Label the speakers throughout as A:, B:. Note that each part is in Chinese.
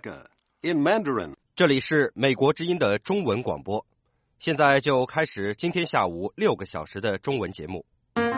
A: America in Mandarin。
B: 这里是美国之音的中文广播，现在就开始今天下午6个小时的中文节目。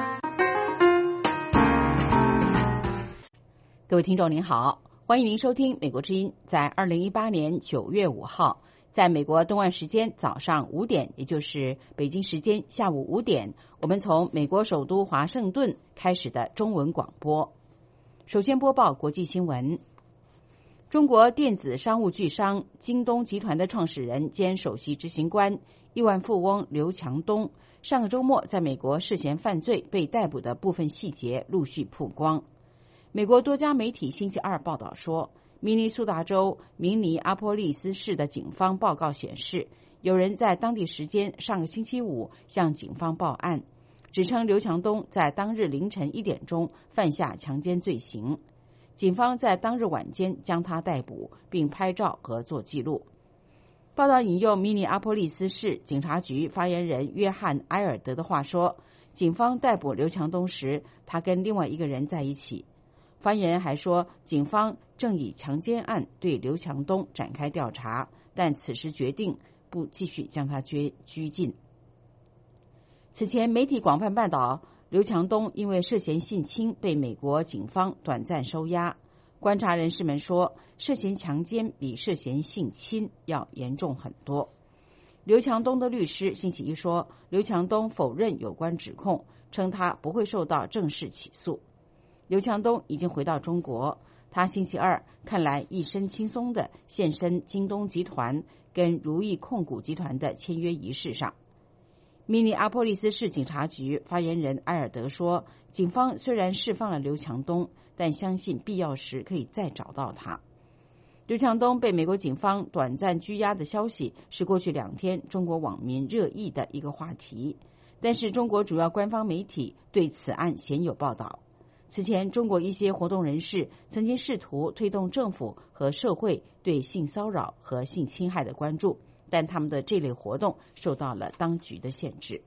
C: 各位听众您好，欢迎您收听美国之音，在2018年9月5号，在美国东岸时间早上5点，也就是北京时间下午5点，我们从美国首都华盛顿开始的中文广播。首先播报国际新闻。中国电子商务巨商京东集团的创始人兼首席执行官、亿万富翁刘强东上个周末在美国涉嫌犯罪被逮捕的部分细节陆续曝光。美国多家媒体星期二报道说，明尼苏达州明尼阿波利斯市的警方报告显示，有人在当地时间上个星期五向警方报案，指称刘强东在当日凌晨1点钟犯下强奸罪行。警方在当日晚间将他逮捕，并拍照和做记录。报道引用明尼阿波利斯市警察局发言人约翰·埃尔德的话说，警方逮捕刘强东时，他跟另外一个人在一起。发言人还说，警方正以强奸案对刘强东展开调查，但此时决定不继续将他拘禁。此前，媒体广泛报道刘强东因为涉嫌性侵被美国警方短暂收押。观察人士们说，涉嫌强奸比涉嫌性侵要严重很多。刘强东的律师星期一说，刘强东否认有关指控，称他不会受到正式起诉。刘强东已经回到中国，他星期二看来一身轻松地现身京东集团跟如意控股集团的签约仪式上。明尼阿波利斯市警察局发言人埃尔德说，警方虽然释放了刘强东，但相信必要时可以再找到他。刘强东被美国警方短暂拘押的消息是过去2天中国网民热议的一个话题，但是中国主要官方媒体对此案鲜有报道。此前，中国一些活动人士曾经试图推动政府和社会对性骚扰和性侵害的关注，但他们的这类活动受到了当局的限制。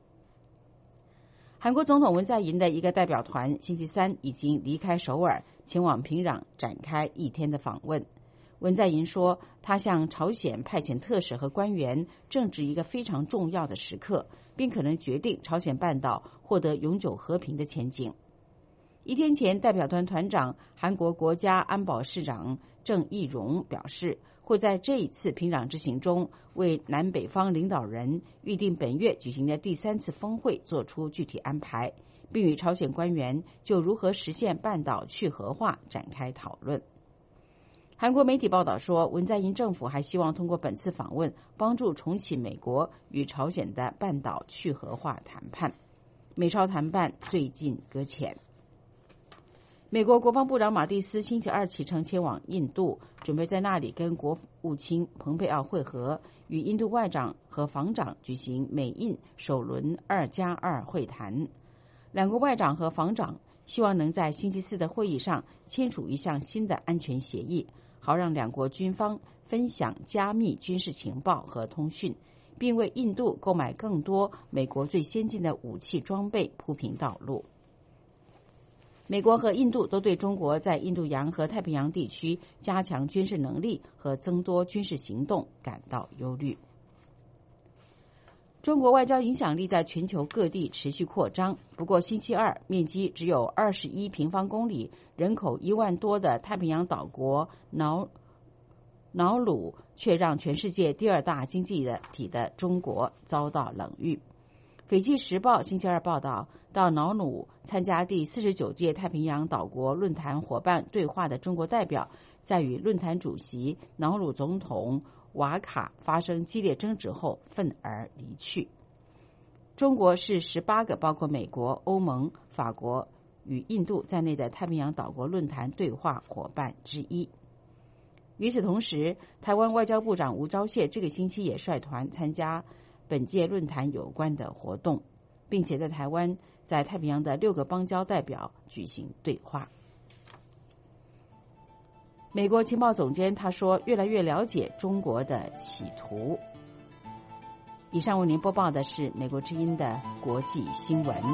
C: 韩国总统文在寅的一个代表团星期三已经离开首尔，前往平壤展开1天的访问。文在寅说，他向朝鲜派遣特使和官员正值一个非常重要的时刻，并可能决定朝鲜半岛获得永久和平的前景。1天前，代表团团长韩国国家安保市长郑义溶表示，会在这一次平壤之行中为南北方领导人预定本月举行的第3次峰会做出具体安排，并与朝鲜官员就如何实现半岛去核化展开讨论。韩国媒体报道说，文在寅政府还希望通过本次访问帮助重启美国与朝鲜的半岛去核化谈判。美朝谈判最近搁浅。美国国防部长马蒂斯星期二启程前往印度，准备在那里跟国务卿蓬佩奥会合，与印度外长和防长举行美印首轮2+2会谈。两国外长和防长希望能在星期四的会议上签署一项新的安全协议，好让两国军方分享加密军事情报和通讯，并为印度购买更多美国最先进的武器装备铺平道路。美国和印度都对中国在印度洋和太平洋地区加强军事能力和增多军事行动感到忧虑。中国外交影响力在全球各地持续扩张，不过星期二面积只有21平方公里、人口1万多的太平洋岛国瑙鲁却让全世界第2大经济体的中国遭到冷遇。斐济时报星期二报道，到瑙鲁参加第49届太平洋岛国论坛伙伴对话的中国代表，在与论坛主席瑙鲁总统瓦卡发生激烈争执后愤而离去。中国是18个包括美国、欧盟、法国与印度在内的太平洋岛国论坛对话伙伴之一。与此同时，台湾外交部长吴钊燮这个星期也率团参加本届论坛有关的活动，并且在台湾在太平洋的6个邦交代表举行对话。美国情报总监他说，越来越了解中国的企图。以上为您播报的是美国之音的国际新闻。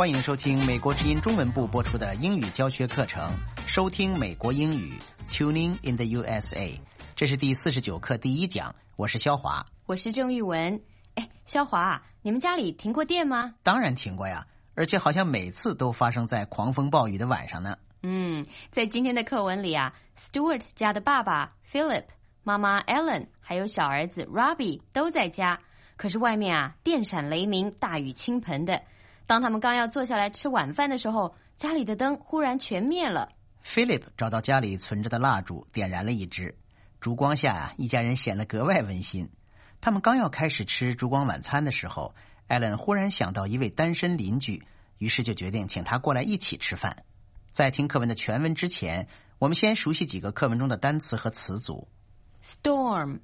A: 欢迎收听美国之音中文部播出的英语教学课程，收听美国英语 Tuning in the USA。 这是第49课第1讲，我是肖华。
D: 我是郑玉文。哎，肖华，你们家里停过电吗？
A: 当然停过呀，而且好像每次都发生在狂风暴雨的晚上呢。
D: 在今天的课文里啊 Stuart 家的爸爸 Philip、 妈妈 Ellen 还有小儿子 Robbie 都在家，可是外面啊电闪雷鸣，大雨倾盆的。当他们刚要坐下来吃晚饭的时候，家里的灯忽然全灭了。
A: Philip 找到家里存着的蜡烛，点燃了一支，烛光下一家人显得格外温馨。他们刚要开始吃烛光晚餐的时候， Ellen 忽然想到一位单身邻居，于是就决定请他过来一起吃饭。在听课文的全文之前，我们先熟悉几个课文中的单词和词组。
D: Storm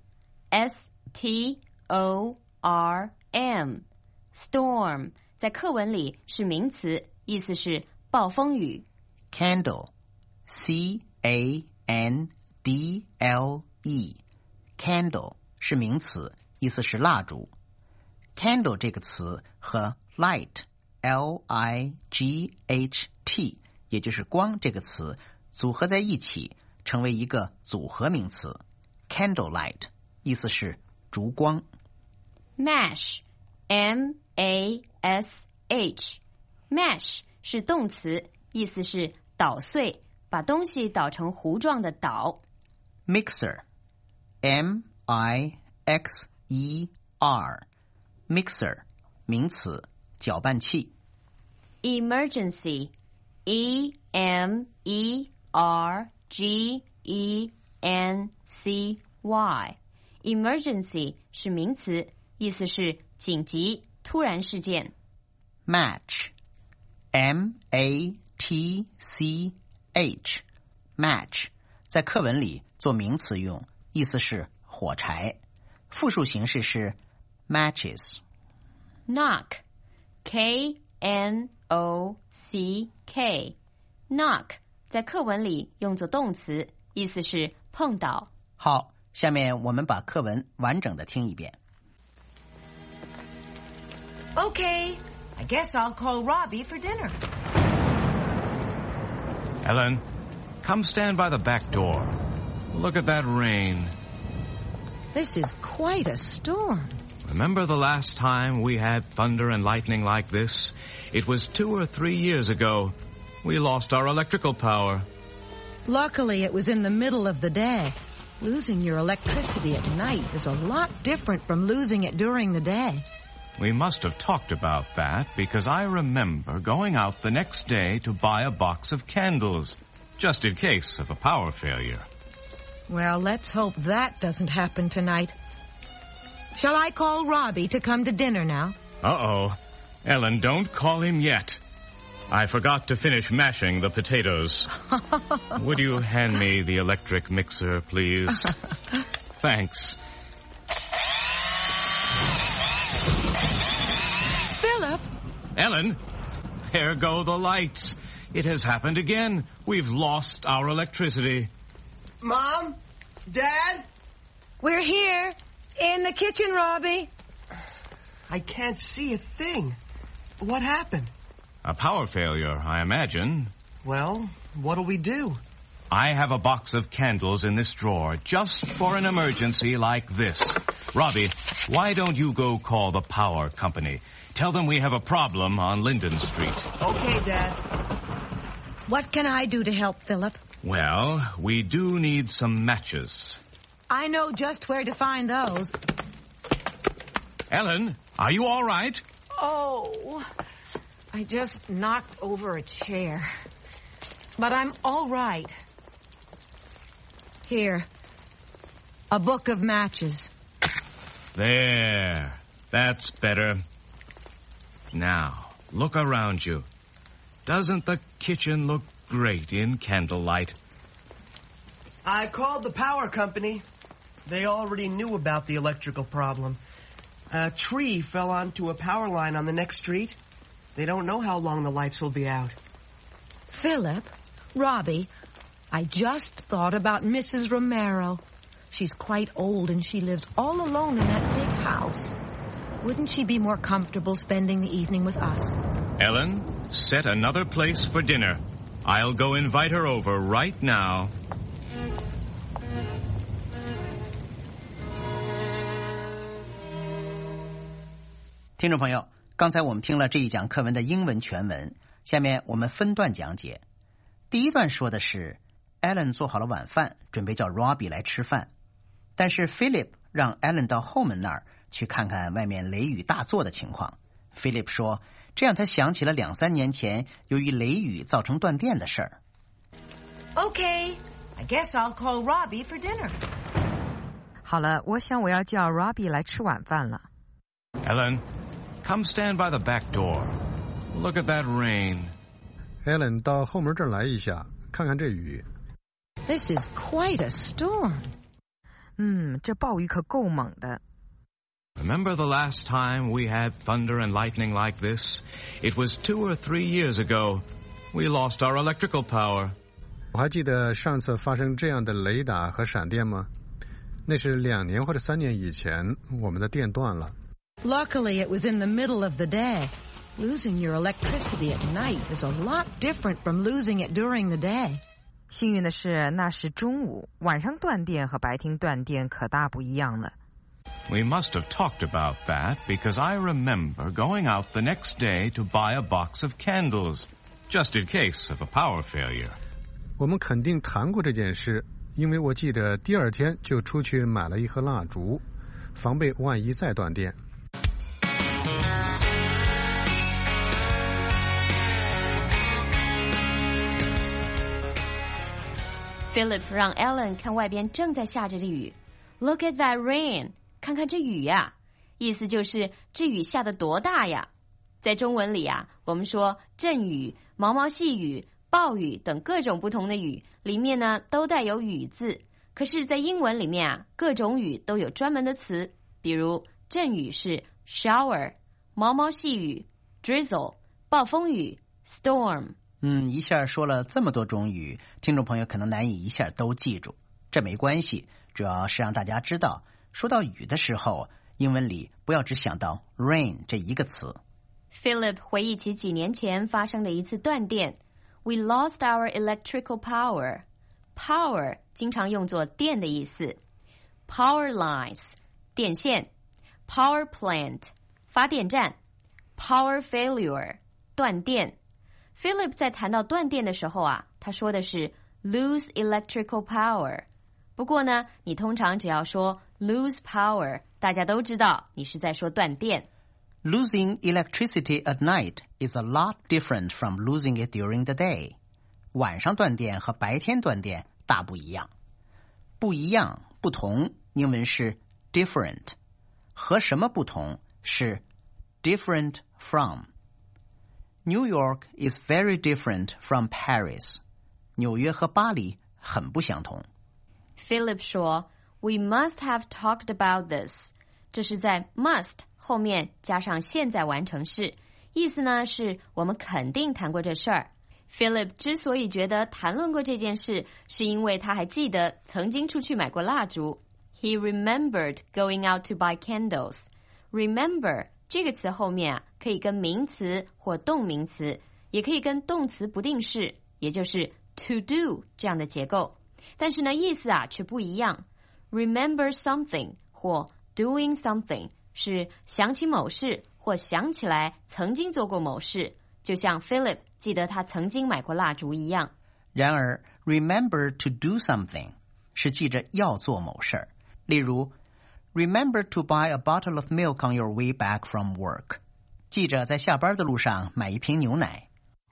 D: S-T-O-R-M Storm 在课文里是名词，意思是暴风雨。
A: Candle C-A-N-D-L-E Candle 是名词，意思是蜡烛。 Candle 这个词和 light L-I-G-H-T 也就是光这个词组合在一起，成为一个组合名词 Candlelight， 意思是烛光。
D: Mash M-A-S-H Mash 是动词，意思是捣碎，把东西捣成糊状的捣。
A: Mixer M-I-X-E-R Mixer 名詞，攪拌器。
D: Emergency E-M-E-R-G-E-N-C-Y Emergency 是名詞，意思是緊急、突然事件。
A: Match M-A-T-C-H Match 在課文裡做名詞用，意思是火柴，複數形式是 matches。
D: Knock K-N-O-C-K Knock 在课文里用作动詞，意思是碰倒。
A: 好，下面我们把課文完整的聽一遍。
E: Okay, I guess I'll call Robbie for dinner.
F: Ellen, come stand by the back door. Look at that rain.
E: This is quite a storm.
F: Remember the last time we had thunder and lightning like this? It was 2 or 3 years ago. We lost our electrical power.
E: Luckily, it was in the middle of the day. Losing your electricity at night is a lot different from losing it during the day.
F: We must have talked about that because I remember going out the next day to buy a box of candles, just in case of a power failure.
E: Well, let's hope that doesn't happen tonight. Shall I call Robbie to come to dinner now?
F: Uh-oh. Ellen, don't call him yet. I forgot to finish mashing the potatoes. Would you hand me the electric mixer, please? Thanks.
E: Philip!
F: Ellen, there go the lights. It has happened again. We've lost our electricity.
G: Mom? Dad?
E: We're here. In the kitchen, Robbie.
G: I can't see a thing. What happened?
F: A power failure, I imagine.
G: Well, what'll we do?
F: I have a box of candles in this drawer just for an emergency like this. Robbie, why don't you go call the power company? Tell them we have a problem on Linden Street.
G: Okay, Dad.
E: What can I do to help, Philip?
F: Well, we do need some matches.
E: I know just where to find those.
F: Ellen, are you all right?
E: Oh, I just knocked over a chair. But I'm all right. Here, a book of matches.
F: There. That's better. Now, look around you. Doesn't the kitchen look great in candlelight?
G: I called the power company. They already knew about the electrical problem. A tree fell onto a power line on the next street. They don't know how long the lights will be out.
E: Philip, Robbie, I just thought about Mrs. Romero. She's quite old and she lives all alone in that big house. Wouldn't she be more comfortable spending the evening with us?
F: Ellen, set another place for dinner. I'll go invite her over right now.
A: 听众朋友，刚才我们听了这一讲课文的英文全文，下面我们分段讲解。第一段说的是 Ellen 做好了晚饭，准备叫 Robbie 来吃饭，但是 Philip 让 Ellen 到后门那儿去看看外面雷雨大作的情况。Philip 说，这让他想起了2-3年前由于雷雨造成断电的事儿。
E: Okay, I guess I'll call Robbie for dinner.
H: 好了，我想我要叫 Robbie 来吃晚饭了。
F: Ellen, come stand by the back door. Look at that rain.
I: Ellen 到后门这儿来一下，看看这雨。
E: This is quite a storm.
H: 这暴雨可够猛的。
F: Remember the last time we had thunder and lightning like this? It was 2 or 3 years ago. We lost our electrical power.
I: 我还记得上次发生这样的雷打和闪电吗？那是2年或者3年以前，我们的电断了。
E: Luckily, it was in the middle of the day. Losing your electricity at night is a lot different from losing it during the day.
H: 幸运的是，那是中午，晚上断电和白天断电可大不一样了。
F: We must have talked about that because I remember going out the next day to buy a box of candles, just in case of a power failure.
I: 我们肯定谈过这件事，因为我记得第二天就出去买了一盒蜡烛，防备万一再断电。
D: Philip 让 Ellen 看外边正在下着的雨。Look at that rain. 看看这雨呀，意思就是这雨下得多大呀。在中文里啊，我们说阵雨、毛毛细雨、暴雨等各种不同的雨，里面呢都带有雨字。可是在英文里面啊，各种雨都有专门的词，比如阵雨是 shower， 毛毛细雨 drizzle， 暴风雨 storm。
A: 一下说了这么多种雨，听众朋友可能难以一下都记住，这没关系，主要是让大家知道，说到雨的时候，英文里不要只想到 rain 这一个词。
D: Philip 回忆起几年前发生的一次断电。We lost our electrical power. Power 经常用作电的意思。Power lines 电线。Power plant 发电站。Power failure 断电。Philip 在谈到断电的时候啊，他说的是 lose electrical power。不过呢，你通常只要说 lose power， 大家都知道你是在说断电。
A: Losing electricity at night is a lot different from losing it during the day. 晚上断电和白天断电大不一样。不一样，不同，英文是 different。和什么不同是 different from。New York is very different from Paris. 纽约和巴黎很不相同。
D: Philip 说 We must have talked about this. 这是在 must 后面加上现在完成式，意思呢是我们肯定谈过这事儿。Philip 之所以觉得谈论过这件事，是因为他还记得曾经出去买过蜡烛。He remembered going out to buy candles. Remember 这个词后面啊，可以跟名词或动名词，也可以跟动词不定式，也就是 to do 这样的结构。但是呢，意思啊却不一样。Remember something 或 doing something 是想起某事或想起来曾经做过某事，就像 Philip 记得他曾经买过蜡烛一样。
A: 然而 remember to do something 是记着要做某事儿。例如 Remember to buy a bottle of milk on your way back from work. 记着在下班的路上买一瓶牛奶。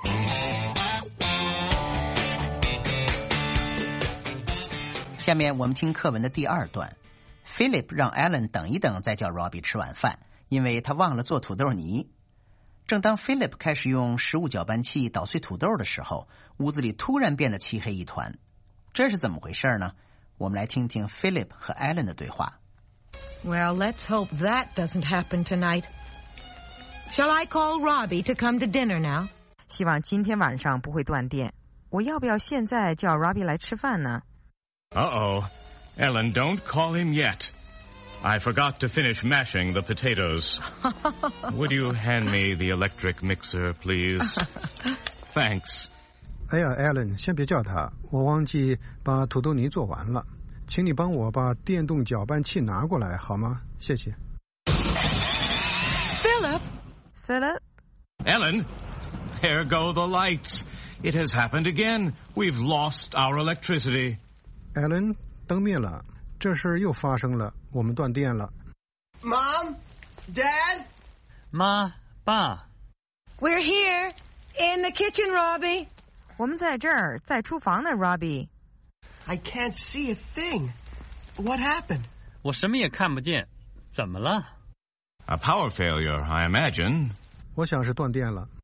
A: 下面我们听课文的第2段。Philip 让 Ellen 等一等再叫 Robbie 吃晚饭，因为他忘了做土豆泥。正当 Philip 开始用食物搅拌器捣碎土豆的时候，屋子里突然变得漆黑一团。这是怎么回事呢？我们来听听 Philip 和 Ellen 的对话。
E: Well, let's hope that doesn't happen tonight. Shall I call Robbie to come to dinner now?
H: 希望今天晚上不会断电。我要不要现在叫 Robbie 来吃饭呢？
F: Uh-oh. Ellen, don't call him yet. I forgot to finish mashing the potatoes. Would you hand me the electric mixer, please? Thanks.
I: 哎呀 ，Alan， 先别叫他，我忘记把土豆泥做完了，请你帮我把电动搅拌器拿过来好吗？谢谢。
H: Philip?
F: Ellen, there go the lights. It has happened again. We've lost our electricity.
I: Alan， 灯灭了，这事又发生了，我们断电了。
G: Mom? Dad?
J: 妈，爸。
E: We're here, in the kitchen, Robbie.
H: 我们在这儿，在厨房呢 ，Robbie.
G: I can't see a thing. What happened?
J: 我什么也看不见，怎么了？
F: A power failure, I imagine.
I: 我想是断电了。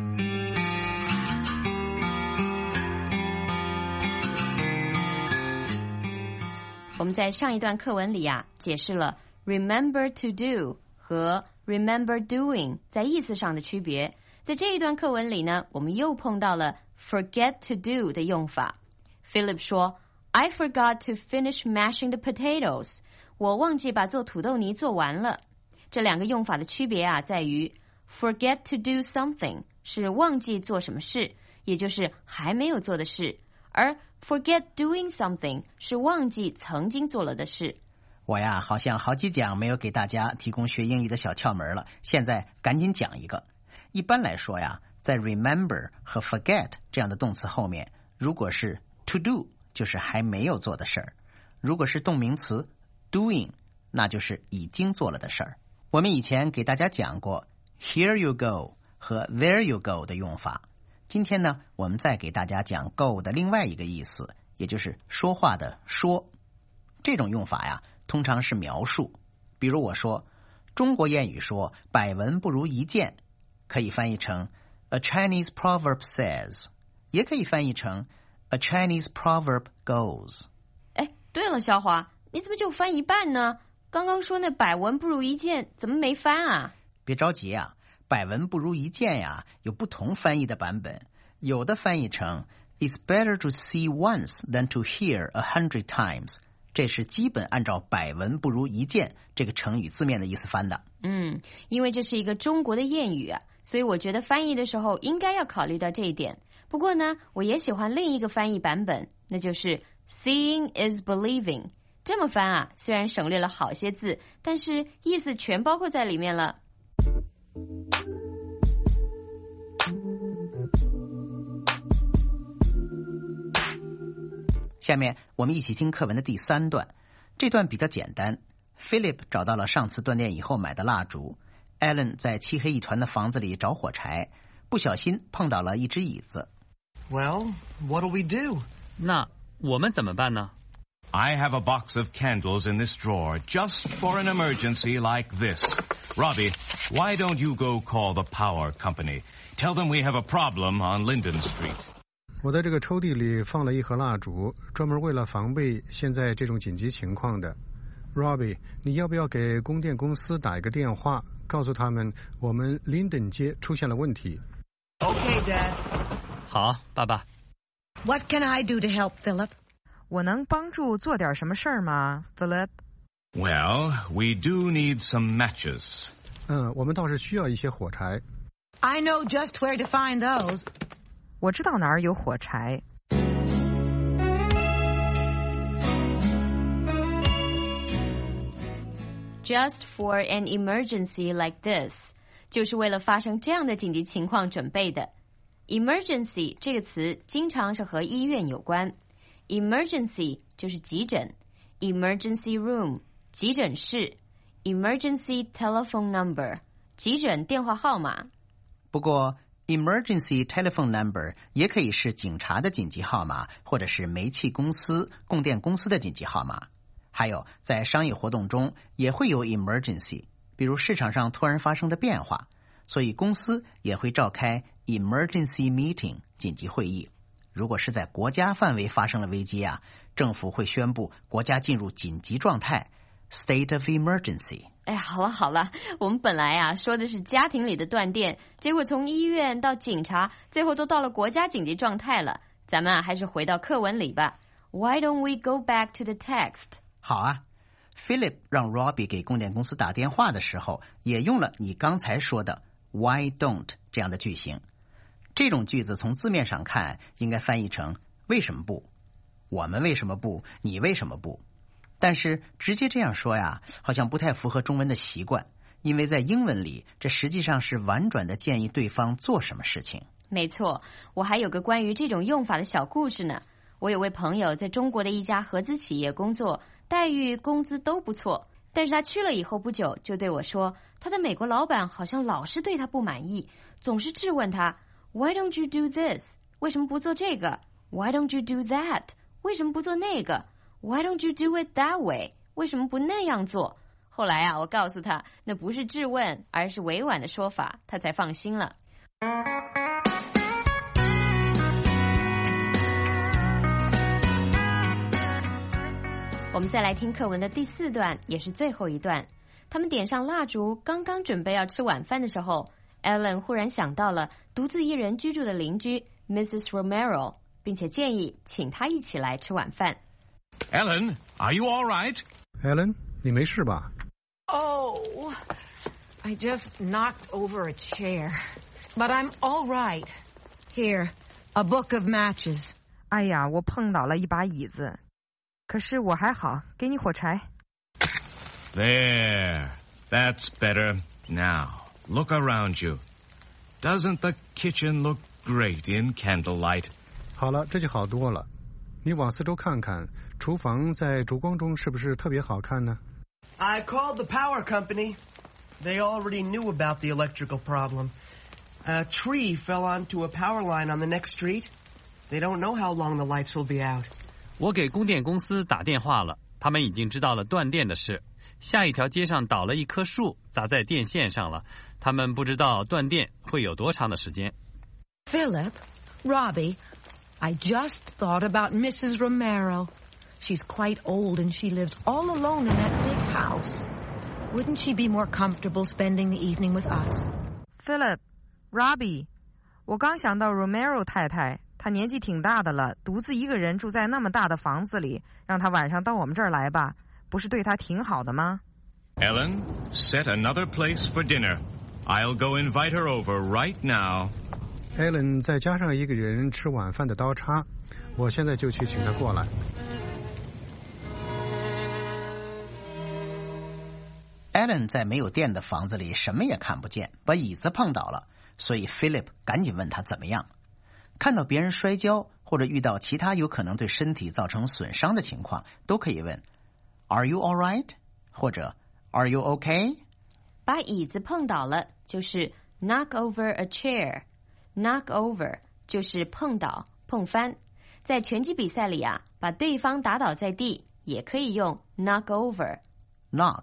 D: 我们在上一段课文里解释了 remember to do 和 remember doing 在意思上的区别。在这一段课文里呢，我们又碰到了 forget to do 的用法。Philip 说 I forgot to finish mashing the potatoes. 我忘记把做土豆泥做完了。这两个用法的区别在于 forget to do something 是忘记做什么事，也就是还没有做的事，而 forget doing something 是忘记曾经做了的事。
A: 我好像好几讲没有给大家提供学英语的小窍门了，现在赶紧讲一个。一般来说在 remember 和 forget 这样的动词后面，如果是 to do 就是还没有做的事儿，如果是动名词 doing 那就是已经做了的事儿。我们以前给大家讲过 here you go 和 there you go 的用法，今天呢我们再给大家讲 go 的另外一个意思，也就是说话的说。这种用法通常是描述，比如我说中国谚语说百闻不如一见，可以翻译成 A Chinese proverb says， 也可以翻译成 A Chinese proverb goes。
D: 对了，小华，你怎么就翻一半呢？刚刚说那百闻不如一见，怎么没翻
A: 别着急百闻不如一见有不同翻译的版本，有的翻译成 It's better to see once than to hear 100 times， 这是基本按照百闻不如一见这个成语字面的意思翻的。
D: 因为这是一个中国的谚语所以我觉得翻译的时候应该要考虑到这一点。不过呢，我也喜欢另一个翻译版本，那就是 Seeing is believing。 这么翻虽然省略了好些字，但是意思全包括在里面了。
A: 下面我们一起听课文的第3段，这段比较简单。Philip 找到了上次断电以后买的蜡烛， Alan 在漆黑一团的房子里找火柴，不小心碰倒了一只椅子。
G: Well, what'll we do?
J: 那我们怎么办呢？
F: I have a box of candles in this drawer just for an emergency like this. Robbie, why don't you go call the power company? Tell them we have a problem on Linden Street.
I: 我在这个抽屉里放了一盒蜡烛，专门为了防备现在这种紧急情况的。Robbie， 你要不要给供电公司打一个电话，告诉他们我们 Linden 街出现了问题？
G: Okay, Dad.
J: 好，爸爸。
E: What can I do to help, Philip?
H: 我能帮助做点什么事儿吗 ，Philip?
F: Well, we do need some matches.
I: 我们倒是需要一些火柴。
E: I know just where to find those.
H: 我知道哪儿有火柴。
D: Just for an emergency like this， 就是为了发生这样的紧急情况准备的。Emergency 这个词经常是和医院有关。Emergency 就是急诊 ，Emergency room 急诊室 ，Emergency telephone number 急诊电话号码。
A: 不过 Emergency telephone number 也可以是警察的紧急号码，或者是煤气公司、供电公司的紧急号码。还有在商业活动中也会有 emergency， 比如市场上突然发生的变化，所以公司也会召开 emergency meeting 紧急会议。如果是在国家范围发生了危机政府会宣布国家进入紧急状态 state of emergency。
D: 好了好了，我们本来说的是家庭里的断电，结果从医院到警察，最后都到了国家紧急状态了。咱们还是回到课文里吧。 Why don't we go back to the text？
A: 好 Philip 让 Robbie 给供电公司打电话的时候，也用了你刚才说的 Why don't 这样的句型。这种句子从字面上看应该翻译成为什么不？我们为什么不？你为什么不？但是直接这样说呀，好像不太符合中文的习惯，因为在英文里，这实际上是婉转的建议对方做什么事情。
D: 没错，我还有个关于这种用法的小故事呢。我有位朋友在中国的一家合资企业工作，待遇工资都不错，但是他去了以后不久就对我说，他的美国老板好像老是对他不满意，总是质问他 Why don't you do this？ 为什么不做这个？ Why don't you do that？ 为什么不做那个？ Why don't you do it that way？ 为什么不那样做？后来啊，我告诉他那不是质问，而是委婉的说法，他才放心了。我们再来听课文的第4段，也是最后一段。他们点上蜡烛，刚刚准备要吃晚饭的时候 ，Ellen 忽然想到了独自一人居住的邻居 Mrs. Romero， 并且建议请她一起来吃晚饭。
F: Ellen, are you all right?
I: Ellen, 你没事吧？
E: Oh, I just knocked over a chair. But I'm all right. Here, a book of matches.
H: 哎呀，我碰倒了一把椅子，可是我还好，给你火柴。
F: There, that's better. Now, look around you. Doesn't the kitchen look great in candlelight?
I: 好了，这就好多了。你往四周看看，厨房在烛光中是不是特别好看呢？
G: I called the power company. They already knew about the electrical problem. A tree fell onto a power line on the next street. They don't know how long the lights will be out.
J: 我给供电公司打电话了，他们已经知道了断电的事。下一条街上倒了一棵树，砸在电线上了。他们不知道断电会有多长的时间。
E: Philip, Robbie, I just thought about Mrs. Romero. She's quite old and she lives all alone in that big house. Wouldn't she be more comfortable spending the evening with us?
H: Philip, Robbie, 我刚想到 Romero 太太，她年纪挺大的了，独自一个人住在那么大的房子里，让她晚上到我们这儿来吧，不是对她挺好的吗？
F: Ellen, set another place for dinner. I'll go invite her over right now.
I: Ellen 再加上一个人吃晚饭的刀叉，我现在就去请她过来。
A: Ellen 在没有电的房子里什么也看不见，把椅子碰倒了，所以 Philip 赶紧问他怎么样。看到别人摔跤或者遇到其他有可能对身体造成损伤的情况，都可以问 Are you all right？ 或者 Are you okay？
D: 把椅子碰倒了就是 knock over a chair。knock over 就是碰倒、碰翻。在拳击比赛里啊，把对方打倒在地也可以用 knock over。knock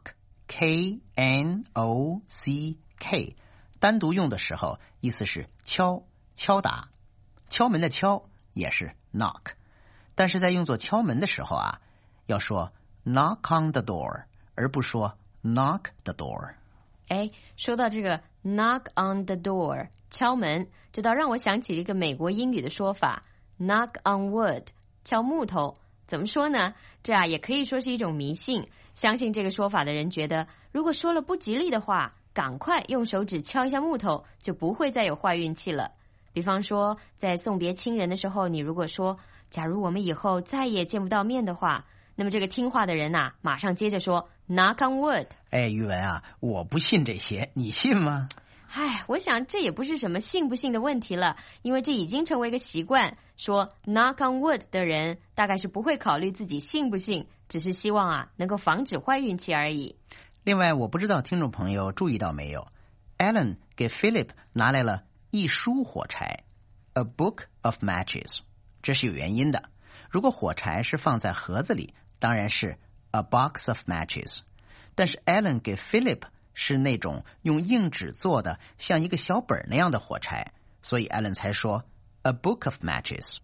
A: K-N-O-C-K 单独用的时候意思是敲、敲打。敲门的敲也是 knock， 但是在用作敲门的时候啊，要说 knock on the door， 而不说 knock the door。
D: 哎，说到这个 knock on the door 敲门，这倒让我想起了一个美国英语的说法 knock on wood 敲木头。怎么说呢？这啊也可以说是一种迷信。相信这个说法的人觉得，如果说了不吉利的话，赶快用手指敲一下木头，就不会再有坏运气了。比方说，在送别亲人的时候，你如果说假如我们以后再也见不到面的话，那么这个听话的人啊，马上接着说 knock on wood。
A: 哎，于文啊，我不信这些，你信吗？
D: 唉，我想这也不是什么信不信的问题了，因为这已经成为一个习惯，说 knock on wood 的人大概是不会考虑自己信不信，只是希望啊能够防止坏运气而已。
A: 另外，我不知道听众朋友注意到没有， Ellen 给 Philip 拿来了一束火柴 A book of matches， 这是有原因的。如果火柴是放在盒子里，当然是 A box of matches， 但是 Ellen 给 Philip 是那种用硬纸做的像一个小本那样的火柴，所以 Ellen 才说 A book of matches。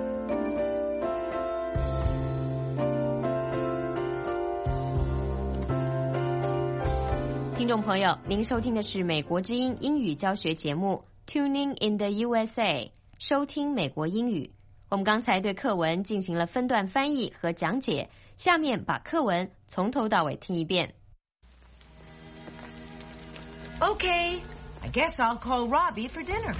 D: 听众朋友，您收听的是美国之音英语教学节目 Tuning in the USA， 收听美国英语。 我们刚才对课文进行了分段翻译和讲解，下面把课文从头到尾听一遍。
E: Okay, I guess I'll call Robbie for dinner.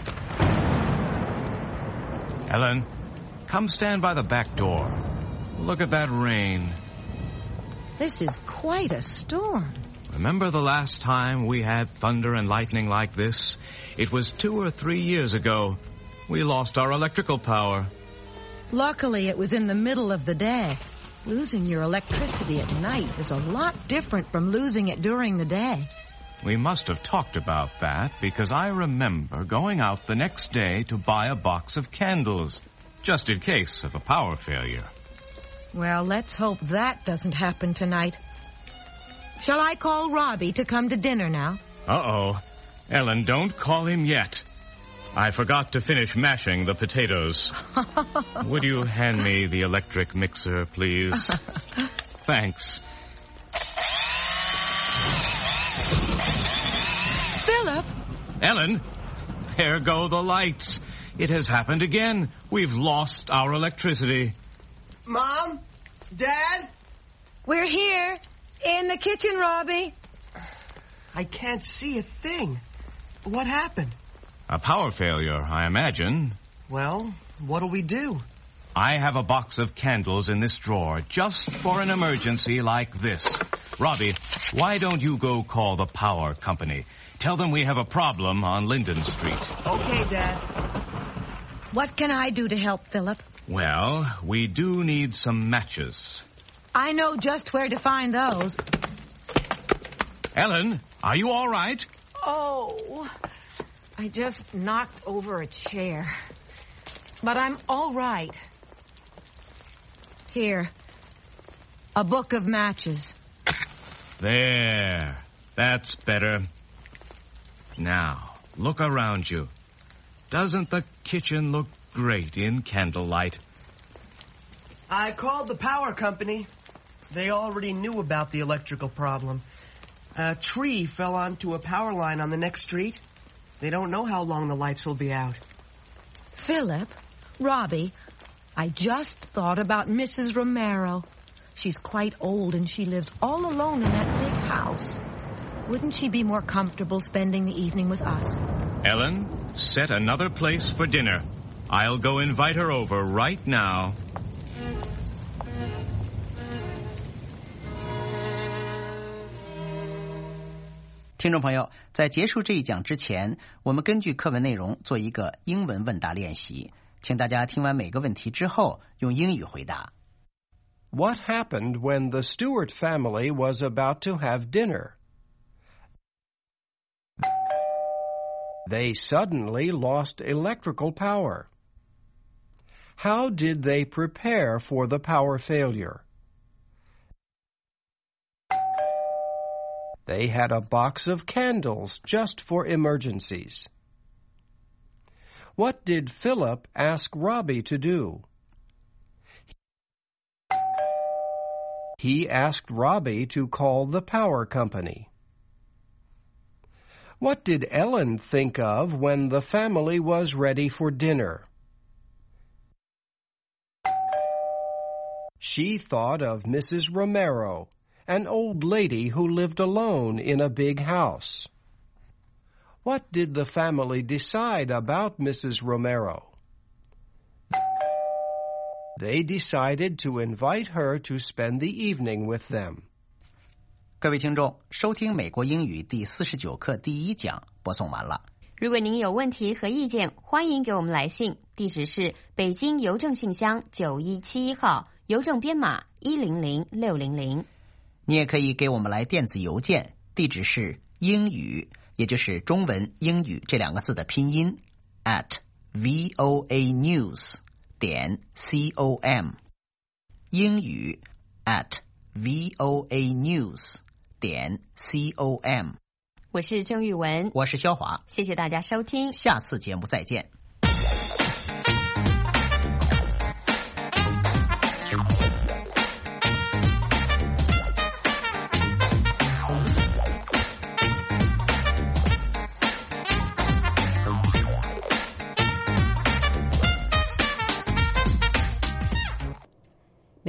F: Ellen, come stand by the back door. Look at that rain.
E: This is quite a storm.
F: Remember the last time we had thunder and lightning like this? It was 2 or 3 years ago. We lost our electrical power.
E: Luckily, it was in the middle of the day. Losing your electricity at night is a lot different from losing it during the day.
F: We must have talked about that because I remember going out the next day to buy a box of candles, just in case of a power failure.
E: Well, let's hope that doesn't happen tonight. Shall I call Robbie to come to dinner now?
F: Uh-oh. Ellen, don't call him yet. I forgot to finish mashing the potatoes. Would you hand me the electric mixer, please? Thanks.
E: Philip!
F: Ellen, there go the lights. It has happened again. We've lost our electricity.
G: Mom? Dad?
E: We're here. In the kitchen, Robbie.
G: I can't see a thing. What happened?
F: A power failure, I imagine.
G: Well, what'll we do?
F: I have a box of candles in this drawer just for an emergency like this. Robbie, why don't you go call the power company? Tell them we have a problem on Linden Street.
G: Okay, Dad.
E: What can I do to help, Philip?
F: Well, we do need some matches.
E: I know just where to find those.
F: Ellen, are you all right?
E: Oh, I just knocked over a chair. But I'm all right. Here, a book of matches.
F: There, that's better. Now, look around you. Doesn't the kitchen look great in candlelight?
G: I called the power company. They already knew about the electrical problem. A tree fell onto a power line on the next street. They don't know how long the lights will be out.
E: Philip, Robbie, I just thought about Mrs. Romero. She's quite old and she lives all alone in that big house. Wouldn't she be more comfortable spending the evening with us?
F: Ellen, set another place for dinner. I'll go invite her over right now.
A: 听众朋友，在结束这一讲之前，我们根据课文内容做一个英文问答练习，请大家听完每个问题之后用英语回答。
K: What happened when the Stewart family was about to have dinner? They suddenly lost electrical power. How did they prepare for the power failure? They had a box of candles just for emergencies. What did Philip ask Robbie to do? He asked Robbie to call the power company. What did Ellen think of when the family was ready for dinner? She thought of Mrs. Romero, an old lady who lived alone in a big house. What did the family decide about Mrs. Romero? They decided to invite her to spend the evening with them.
A: 各位听众，收听美国英语第49课第1讲播送完了。
D: 如果您有问题和意见，欢迎给我们来信，地址是北京邮政信箱9171号，邮政编码100600。
A: 你也可以给我们来电子邮件，地址是英语，也就是中文英语这2个字的拼音 @voanews.com， 英语 @voanews.com。
D: 我是郑玉文，
A: 我是肖华，
D: 谢谢大家收听，
A: 下次节目再见。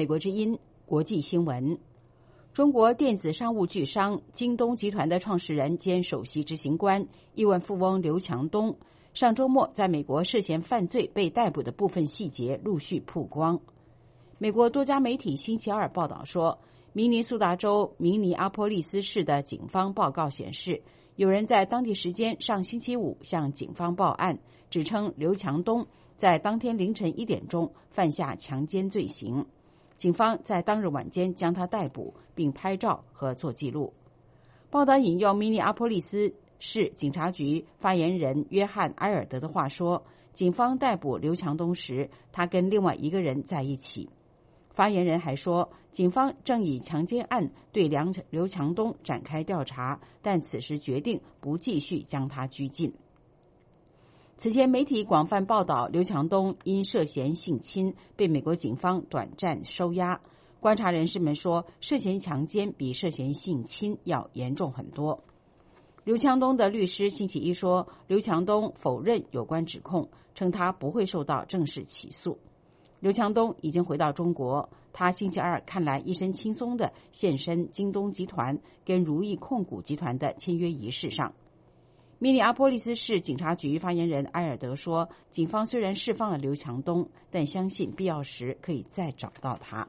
C: 美国之音国际新闻。中国电子商务巨商京东集团的创始人兼首席执行官、亿万富翁刘强东上周末在美国涉嫌犯罪被逮捕的部分细节陆续曝光。美国多家媒体星期二报道说，明尼苏达州明尼阿波利斯市的警方报告显示，有人在当地时间上星期五向警方报案，指称刘强东在当天凌晨1点钟犯下强奸罪行。警方在当日晚间将他逮捕，并拍照和做记录。报道引用明尼阿波利斯市警察局发言人约翰·埃尔德的话说，警方逮捕刘强东时，他跟另外一个人在一起。发言人还说，警方正以强奸案对刘强东展开调查，但此时决定不继续将他拘禁。此前媒体广泛报道刘强东因涉嫌性侵被美国警方短暂收押。观察人士们说，涉嫌强奸比涉嫌性侵要严重很多。刘强东的律师星期一说，刘强东否认有关指控，称他不会受到正式起诉。刘强东已经回到中国，他星期二看来一身轻松地现身京东集团跟如意控股集团的签约仪式上。明尼阿波利斯市警察局发言人埃尔德说，警方虽然释放了刘强东，但相信必要时可以再找到他。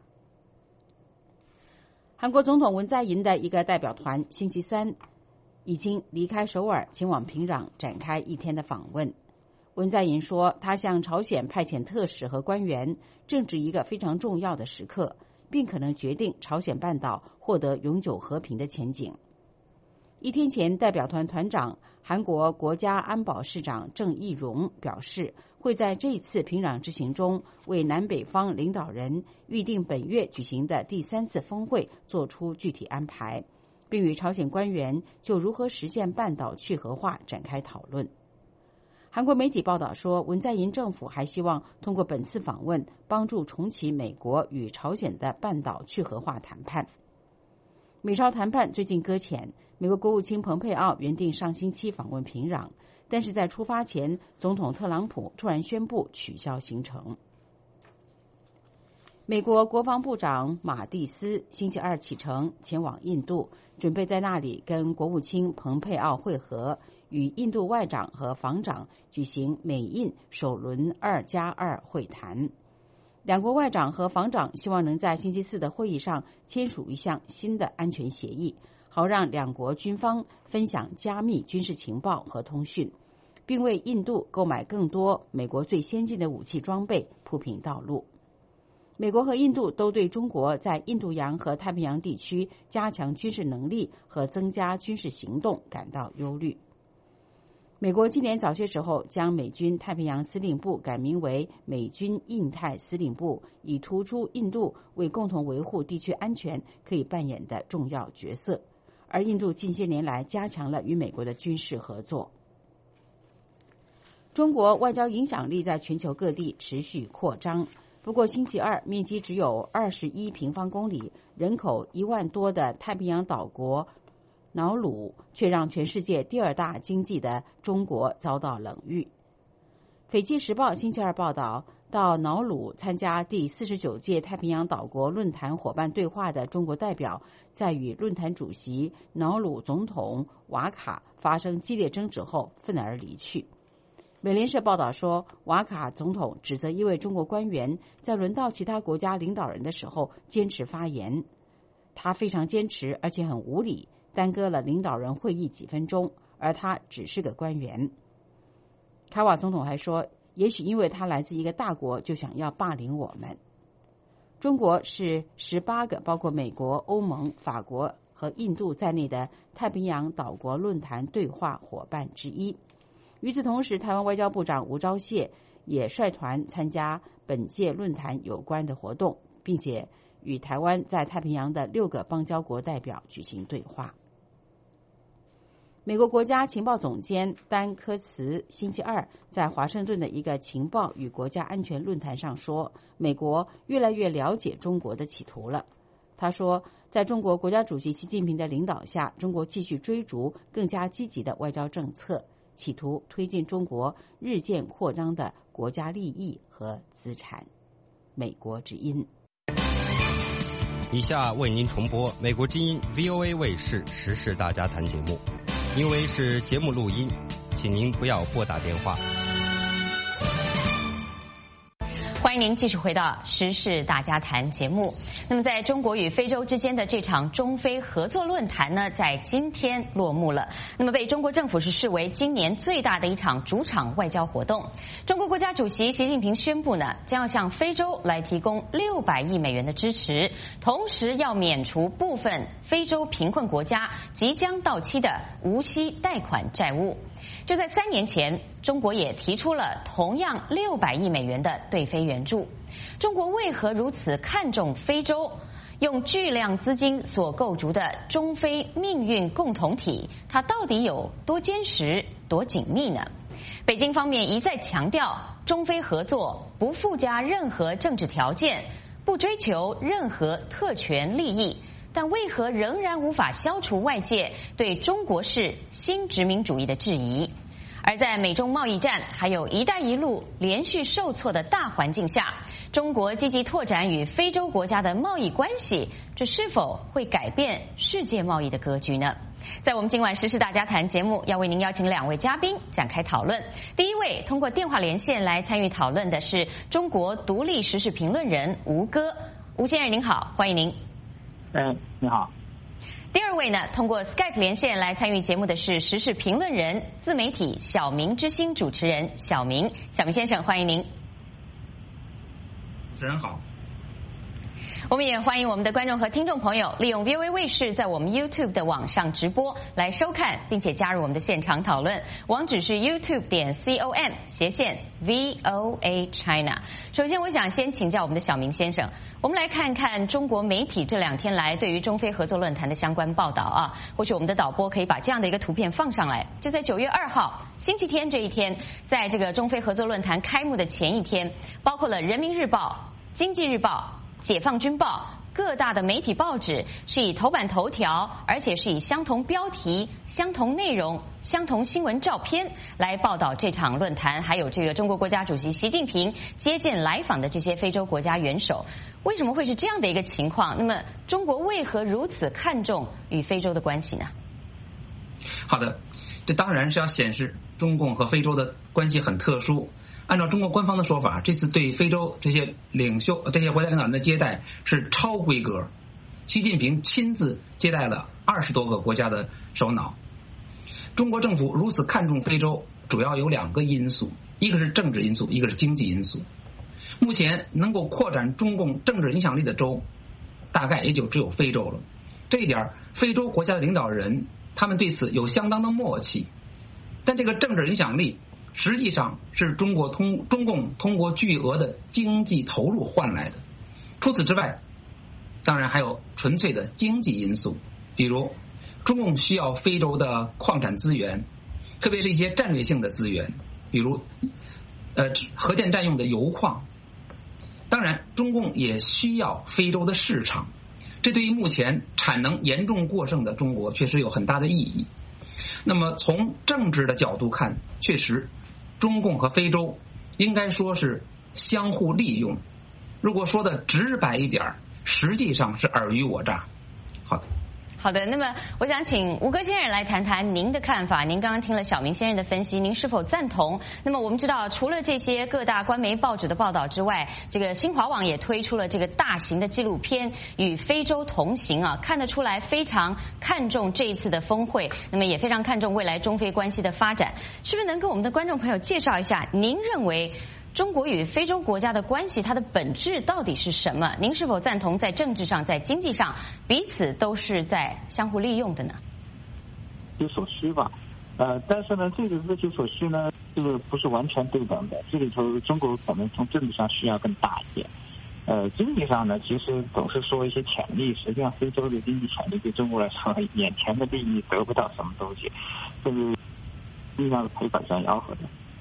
C: 韩国总统文在寅的一个代表团星期三已经离开首尔，前往平壤展开1天的访问。文在寅说，他向朝鲜派遣特使和官员，正值一个非常重要的时刻，并可能决定朝鲜半岛获得永久和平的前景。1天前，代表团团长韩国国家安保市长郑义溶表示，会在这次平壤之行中为南北方领导人预定本月举行的第3次峰会做出具体安排，并与朝鲜官员就如何实现半岛去核化展开讨论。韩国媒体报道说，文在寅政府还希望通过本次访问帮助重启美国与朝鲜的半岛去核化谈判。美朝谈判最近搁浅，美国国务卿蓬佩奥原定上星期访问平壤，但是在出发前，总统特朗普突然宣布取消行程。美国国防部长马蒂斯星期二启程前往印度，准备在那里跟国务卿蓬佩奥会合，与印度外长和防长举行美印首轮2+2会谈。两国外长和防长希望能在星期四的会议上签署一项新的安全协议，好让两国军方分享加密军事情报和通讯，并为印度购买更多美国最先进的武器装备铺平道路。美国和印度都对中国在印度洋和太平洋地区加强军事能力和增加军事行动感到忧虑。美国今年早些时候将美军太平洋司令部改名为美军印太司令部，以突出印度为共同维护地区安全可以扮演的重要角色。而印度近些年来加强了与美国的军事合作。中国外交影响力在全球各地持续扩张，不过星期二面积只有21平方公里、人口1万多的太平洋岛国瑙鲁却让全世界第2大经济的中国遭到冷遇。斐济时报星期二报道，到瑙鲁参加第49届太平洋岛国论坛伙伴对话的中国代表，在与论坛主席瑙鲁总统瓦卡发生激烈争执后愤而离去。美联社报道说，瓦卡总统指责一位中国官员在轮到其他国家领导人的时候坚持发言，他非常坚持而且很无理，耽搁了领导人会议几分钟，而他只是个官员。卡瓦总统还说，也许因为他来自一个大国，就想要霸凌我们。中国是18个包括美国、欧盟、法国和印度在内的太平洋岛国论坛对话伙伴之一。与此同时，台湾外交部长吴钊燮也率团参加本届论坛有关的活动，并且与台湾在太平洋的6个邦交国代表举行对话。美国国家情报总监丹科茨星期二在华盛顿的一个情报与国家安全论坛上说，美国越来越了解中国的企图了。他说，在中国国家主席习近平的领导下，中国继续追逐更加积极的外交政策，企图推进中国日渐扩张的国家利益和资产。美国之音。
B: 以下为您重播美国之音 VOA 卫视时事大家谈节目，因为是节目录音，请您不要拨打电话。
D: 欢迎您继续回到时事大家谈节目。那么在中国与非洲之间的这场中非合作论坛呢，在今天落幕了。那么被中国政府是视为今年最大的一场主场外交活动。中国国家主席习近平宣布呢，将要向非洲来提供600亿美元的支持，同时要免除部分非洲贫困国家即将到期的无息贷款债务。就在3年前，中国也提出了同样600亿美元的对非援助。中国为何如此看重非洲？用巨量资金所构筑的中非命运共同体，它到底有多坚实、多紧密呢？北京方面一再强调，中非合作不附加任何政治条件，不追求任何特权利益。但为何仍然无法消除外界对中国式新殖民主义的质疑？而在美中贸易战还有一带一路连续受挫的大环境下，中国积极拓展与非洲国家的贸易关系，这是否会改变世界贸易的格局呢？在我们今晚时事大家谈节目，要为您邀请2位嘉宾展开讨论。第一位通过电话连线来参与讨论的是中国独立时事评论人吴哥。吴先生您好，欢迎您。
L: 你好。
D: 第二位呢，通过 Skype 连线来参与节目的是时事评论人、自媒体小明之星主持人小明。小明先生，欢迎您。
L: 主持人好。
D: 我们也欢迎我们的观众和听众朋友利用 VOA 卫视在我们 YouTube 的网上直播来收看，并且加入我们的现场讨论。网址是 youtube.com/VOA China。首先，我想先请教我们的小明先生，我们来看看中国媒体这2天来对于中非合作论坛的相关报道啊。或许我们的导播可以把这样的一个图片放上来。就在9月2号星期天这一天，在这个中非合作论坛开幕的前一天，包括了人民日报、经济日报、解放军报各大的媒体报纸是以头版头条，而且是以相同标题、相同内容、相同新闻照片来报道这场论坛，还有这个中国国家主席习近平接见来访的这些非洲国家元首。为什么会是这样的一个情况？那么中国为何如此看重与非洲的关系呢？
L: 好的，这当然是要显示中共和非洲的关系很特殊。按照中国官方的说法，这次对非洲这些国家领导人的接待是超规格，习近平亲自接待了20多个国家的首脑。中国政府如此看重非洲，主要有2个因素，一个是政治因素，一个是经济因素。目前能够扩展中共政治影响力的州，大概也就只有非洲了。这一点，非洲国家的领导人他们对此有相当的默契。但这个政治影响力实际上是中共通过巨额的经济投入换来的。除此之外，当然还有纯粹的经济因素，比如中共需要非洲的矿产资源，特别是一些战略性的资源，比如核电站用的油矿。当然，中共也需要非洲的市场，这对于目前产能严重过剩的中国确实有很大的意义。那么从政治的角度看，确实中共和非洲应该说是相互利用。如果说的直白一点，实际上是尔虞我诈。
D: 好的，那么我想请吴哥先生来谈谈您的看法。您刚刚听了小明先生的分析，您是否赞同？那么我们知道，除了这些各大官媒报纸的报道之外，这个新华网也推出了这个大型的纪录片《与非洲同行》啊，看得出来非常看重这一次的峰会，那么也非常看重未来中非关系的发展。是不是能跟我们的观众朋友介绍一下，您认为中国与非洲国家的关系，它的本质到底是什么？您是否赞同在政治上、在经济上彼此都是在相互利用的呢？
M: 有所需吧，但是呢，这个日求所需呢，这个不是完全对等的。这里头中国可能从政治上需要更大一点。经济上呢，其实总是说一些潜力，实际上非洲的经济潜力对中国来说，眼前的利益得不到什么东西，这是力量的赔本相吆喝的。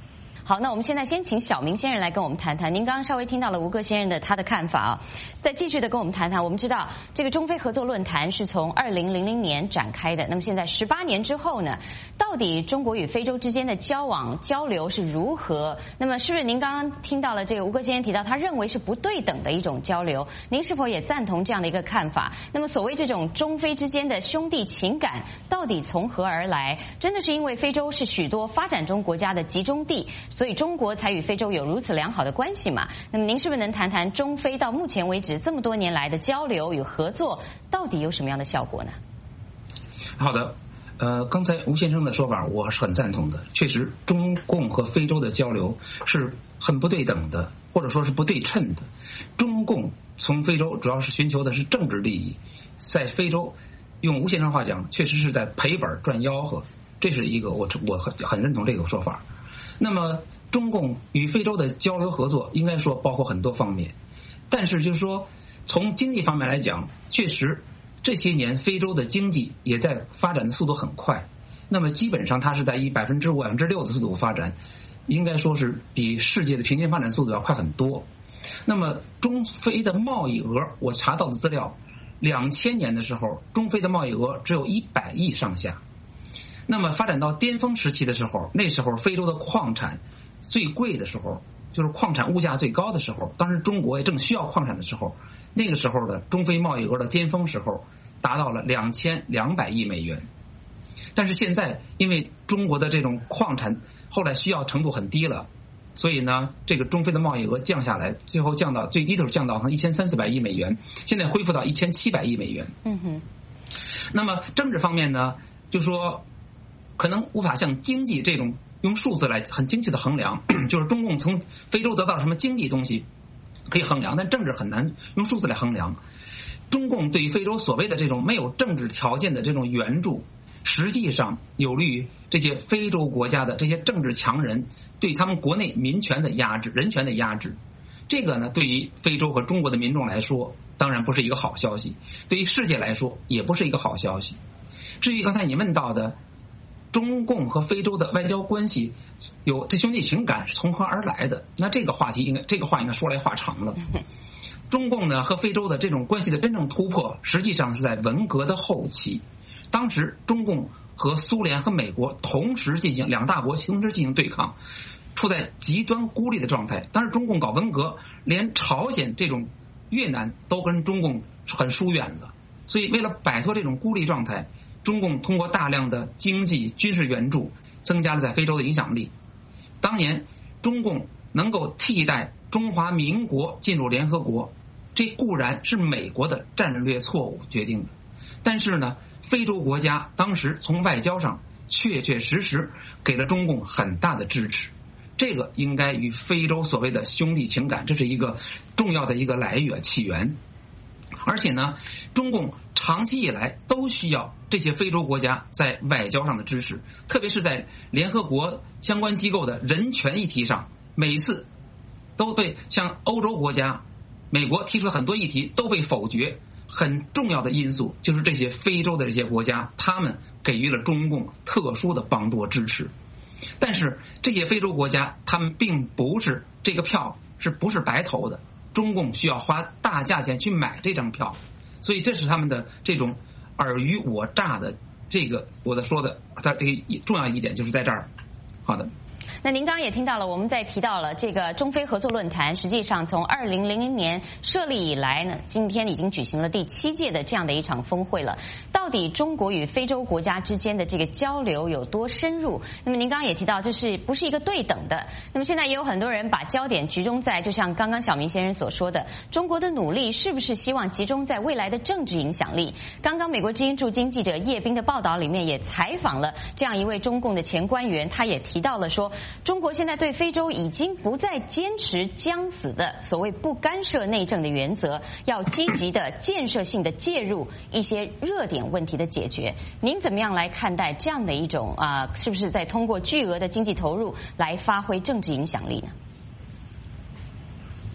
D: 好，那我们现在先请小明先生来跟我们谈谈。您刚刚稍微听到了吴哥先生的他的看法啊，再继续的跟我们谈谈。我们知道这个中非合作论坛是从2000年展开的，那么现在18年之后呢，到底中国与非洲之间的交往交流是如何？那么是不是您刚刚听到了这个吴哥先生提到，他认为是不对等的一种交流？您是否也赞同这样的一个看法？那么所谓这种中非之间的兄弟情感到底从何而来？真的是因为非洲是许多发展中国家的集中地，所以中国才与非洲有如此良好的关系嘛？那么您是不是能谈谈中非到目前为止这么多年来的交流与合作到底有什么样的效果呢？
L: 好的，刚才吴先生的说法我是很赞同的。确实，中共和非洲的交流是很不对等的，或者说是不对称的。中共从非洲主要是寻求的是政治利益，在非洲用吴先生话讲，确实是在赔本赚吆喝，这是一个我很认同这个说法。那么中共与非洲的交流合作应该说包括很多方面，但是就是说从经济方面来讲，确实这些年非洲的经济也在发展的速度很快，那么基本上它是在以5%、6%的速度发展，应该说是比世界的平均发展速度要快很多。那么中非的贸易额，我查到的资料，2000年的时候中非的贸易额只有100亿上下。那么发展到巅峰时期的时候，那时候非洲的矿产最贵的时候，就是矿产物价最高的时候，当时中国也正需要矿产的时候，那个时候的中非贸易额的巅峰时候达到了2200亿美元。但是现在因为中国的这种矿产后来需要程度很低了，所以呢这个中非的贸易额降下来，最后降到最低的时候降到1300-400亿美元，现在恢复到1700亿美元。那么政治方面呢，就说可能无法像经济这种用数字来很精确的衡量，就是中共从非洲得到什么经济东西可以衡量，但政治很难用数字来衡量。中共对于非洲所谓的这种没有政治条件的这种援助，实际上有利于这些非洲国家的这些政治强人对他们国内民权的压制、人权的压制。这个呢，对于非洲和中国的民众来说，当然不是一个好消息；对于世界来说，也不是一个好消息。至于刚才你问到的中共和非洲的外交关系有这兄弟情感是从何而来的，那这个话应该说来话长了。中共呢和非洲的这种关系的真正突破，实际上是在文革的后期。当时中共和苏联和美国同时进行，两大国同时进行对抗，处在极端孤立的状态。当时中共搞文革，连朝鲜这种越南都跟中共很疏远了。所以为了摆脱这种孤立状态，中共通过大量的经济军事援助增加了在非洲的影响力。当年中共能够替代中华民国进入联合国，这固然是美国的战略错误决定的，但是呢非洲国家当时从外交上确确实实给了中共很大的支持，这个应该与非洲所谓的兄弟情感，这是一个重要的一个起源。而且呢中共长期以来都需要这些非洲国家在外交上的支持，特别是在联合国相关机构的人权议题上，每次都被像欧洲国家、美国提出的很多议题都被否决。很重要的因素就是这些非洲的这些国家，他们给予了中共特殊的帮助和支持。但是这些非洲国家他们并不是这个票是不是白投的，中共需要花大价钱去买这张票，所以这是他们的这种尔虞我诈的这个我说的它这个重要一点就是在这儿。好的。
D: 那您刚刚也听到了，我们在提到了这个中非合作论坛，实际上从2000年设立以来呢，今天已经举行了第7届的这样的一场峰会了。到底中国与非洲国家之间的这个交流有多深入？那么您刚刚也提到，这是不是一个对等的？那么现在也有很多人把焦点集中在，就像刚刚小明先生所说的，中国的努力是不是希望集中在未来的政治影响力？刚刚美国之音驻京记者叶斌的报道里面也采访了这样一位中共的前官员，他也提到了说，中国现在对非洲已经不再坚持将死的所谓不干涉内政的原则，要积极的建设性的介入一些热点问题的解决。您怎么样来看待这样的一种是不是在通过巨额的经济投入来发挥政治影响力呢？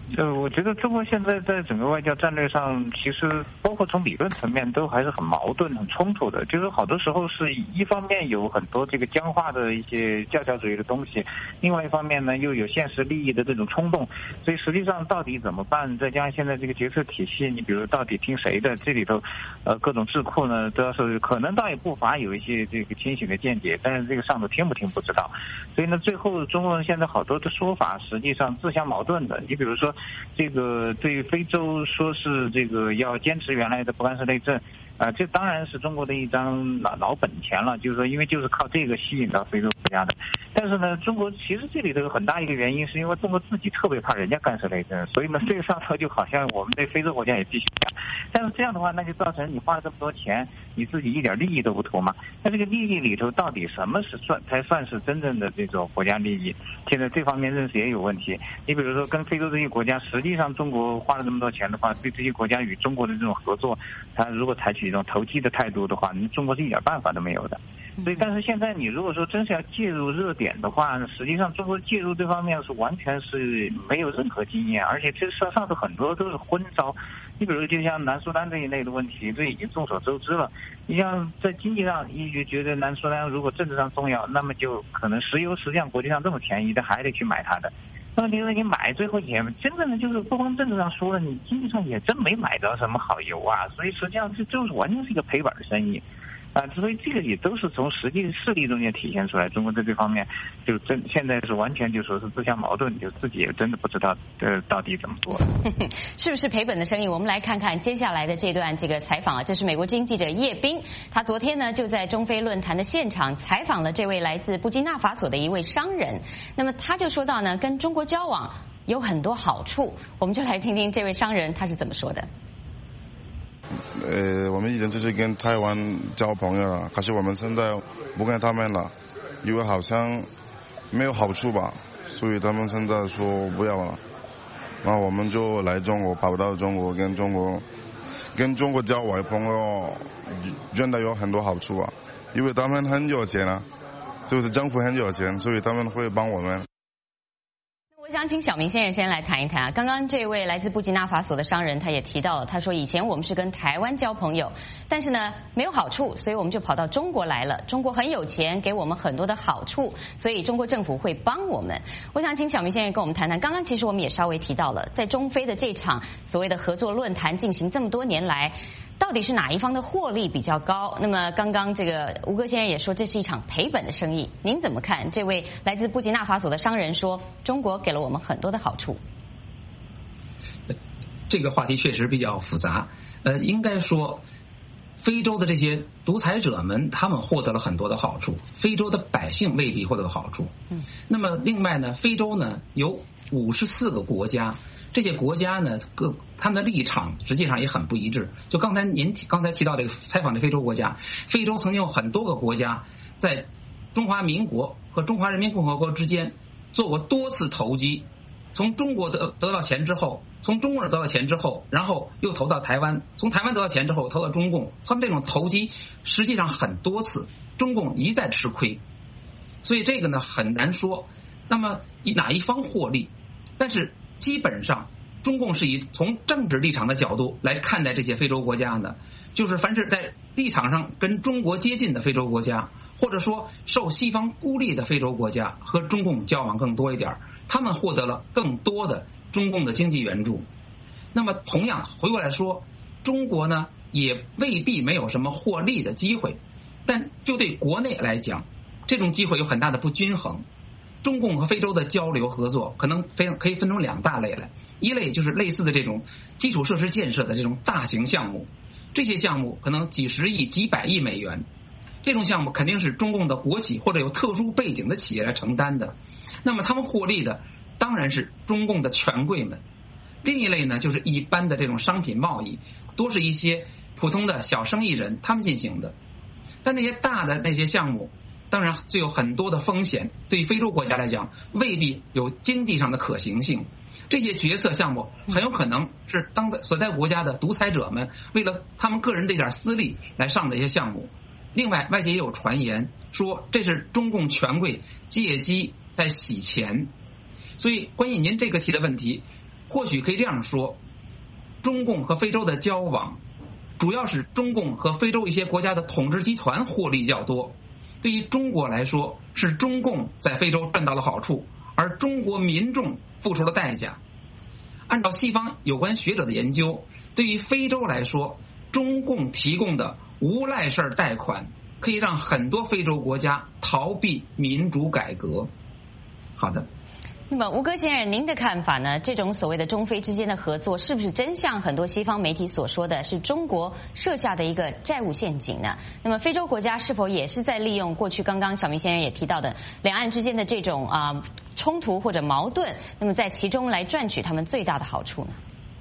M: 我觉得中国现在在整个外交战略上，其实包括从理论层面都还是很矛盾、很冲突的。就是好多时候是一方面有很多这个僵化的一些教条主义的东西，另外一方面呢又有现实利益的这种冲动。所以实际上到底怎么办？再加上现在这个决策体系，你比如到底听谁的？这里头各种智库呢都要是可能倒也不乏有一些这个清醒的见解，但是这个上头听不听不知道。所以呢，最后中国人现在好多的说法实际上自相矛盾的。你比如说，这个对于非洲说是这个要坚持原来的不干涉内政，这当然是中国的一张老本钱了，就是说因为就是靠这个吸引到非洲国家的。但是呢，中国其实这里头有很大一个原因，是因为中国自己特别怕人家干涉内政，所以呢，这个上头就好像我们对非洲国家也必须干。但是这样的话，那就造成你花了这么多钱，你自己一点利益都不图嘛？那这个利益里头到底什么是才算是真正的这种国家利益？现在这方面认识也有问题。你比如说跟非洲这些国家，实际上中国花了这么多钱的话，对这些国家与中国的这种合作，它如果采取一种投机的态度的话，中国是一点办法都没有的。所以，但是现在你如果说真是要介入热点的话，实际上中国介入这方面是完全是没有任何经验，而且这上头很多都是昏招。你比如就像南苏丹这一类的问题，这已经众所周知了。你像在经济上一直觉得南苏丹如果政治上重要，那么就可能石油实际上国际上这么便宜，但还得去买它的。那问题是你买最后也真正的就是不光政治上输了，你经济上也真没买到什么好油啊，所以实际上这就是完全是一个赔本的生意。所以这个也都是从实际势力中间体现出来，中国在这方面就现在是完全就说是自相矛盾，就自己也真的不知道到底怎么做。
D: 是不是赔本的生意？我们来看看接下来的这段这个采访啊，这是美国之音记者叶斌，他昨天呢就在中非论坛的现场采访了这位来自布基纳法索的一位商人。那么他就说到呢，跟中国交往有很多好处，我们就来听听这位商人他是怎么说的。
N: 我们以前就是跟台湾交朋友了，可是我们现在不跟他们了，因为好像没有好处吧，所以他们现在说不要了，然后我们就来中国，跑到中国跟中国交往朋友，真的有很多好处啊，因为他们很有钱啊，就是政府很有钱，所以他们会帮我们。
D: 我想请小明先生先来谈一谈啊，刚刚这位来自布基纳法索的商人他也提到了，他说以前我们是跟台湾交朋友，但是呢没有好处，所以我们就跑到中国来了。中国很有钱，给我们很多的好处，所以中国政府会帮我们。我想请小明先生跟我们谈谈，刚刚其实我们也稍微提到了，在中非的这场所谓的合作论坛进行这么多年来，到底是哪一方的获利比较高？那么刚刚这个吴哥先生也说这是一场赔本的生意，您怎么看？这位来自布基纳法索的商人说，中国给了我们很多的好处。
L: 这个话题确实比较复杂。应该说，非洲的这些独裁者们，他们获得了很多的好处，非洲的百姓未必获得好处。那么另外呢，非洲呢有54个国家。这些国家呢，他们的立场实际上也很不一致。就刚才提到这个采访的非洲国家，非洲曾经有很多个国家在中华民国和中华人民共和国之间做过多次投机，从中国得到钱之后，从中国得到钱之后，然后又投到台湾，从台湾得到钱之后投到中共，他们这种投机实际上很多次，中共一再吃亏，所以这个呢很难说。那么哪一方获利？但是基本上，中共是以从政治立场的角度来看待这些非洲国家的，就是凡是在立场上跟中国接近的非洲国家，或者说受西方孤立的非洲国家，和中共交往更多一点，他们获得了更多的中共的经济援助。那么同样回过来说，中国呢也未必没有什么获利的机会，但就对国内来讲，这种机会有很大的不均衡。中共和非洲的交流合作可以分成2大类来，一类就是类似的这种基础设施建设的这种大型项目，这些项目可能几十亿、几百亿美元，这种项目肯定是中共的国企或者有特殊背景的企业来承担的，那么他们获利的当然是中共的权贵们。另一类呢，就是一般的这种商品贸易，多是一些普通的小生意人他们进行的，但那些大的那些项目当然具有很多的风险，对非洲国家来讲未必有经济上的可行性。这些决策项目很有可能是所在国家的独裁者们为了他们个人的一点私利来上的一些项目。另外，外界也有传言说这是中共权贵借机在洗钱。所以关于您这个提的问题， 或许可以这样说，中共和非洲的交往主要是中共和非洲一些国家的统治集团获利较多，对于中国来说是中共在非洲赚到了好处，而中国民众付出了代价。按照西方有关学者的研究，对于非洲来说，中共提供的无赖事贷款可以让很多非洲国家逃避民主改革。好的。
D: 那么吴哥先生，您的看法呢？这种所谓的中非之间的合作，是不是真像很多西方媒体所说的是中国设下的一个债务陷阱呢？那么非洲国家是否也是在利用过去刚刚小明先生也提到的两岸之间的这种冲突或者矛盾，那么在其中来赚取他们最大的好处呢？